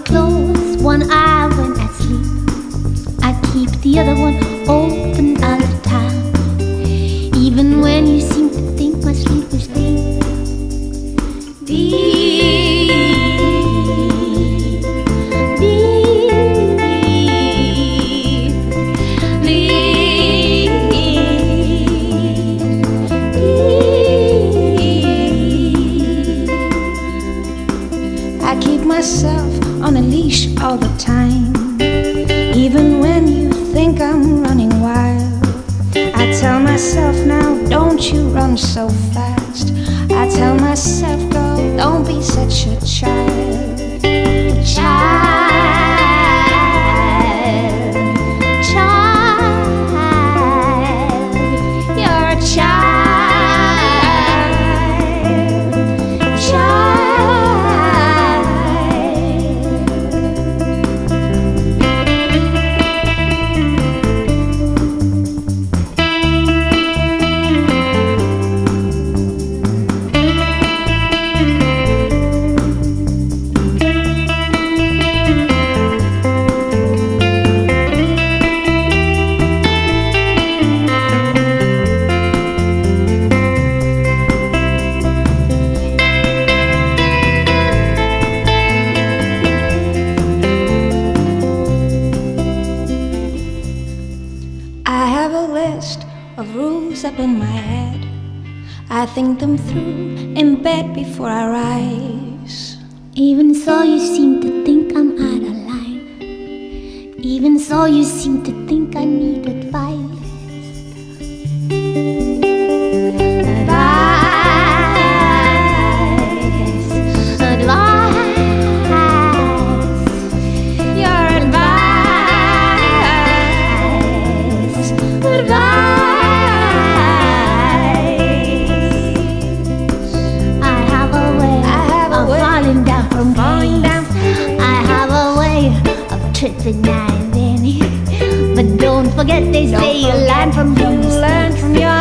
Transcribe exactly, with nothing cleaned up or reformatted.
close one eye when I sleep. I keep the other one open all the time. Even when you seem to think my sleep is deep, deep, deep, deep, deep. I keep myself on a leash all the time. Even when you think I'm running wild, I tell myself now, don't you run so fast. I tell myself, girl, don't be such a child. Child, child, you're a child, child. Of rules up in my head, I think them through in bed before I rise. Even so you seem to think I'm out of line. Even so you seem to think I need advice. Tripping now and then, but don't forget they say you learn from you learn from your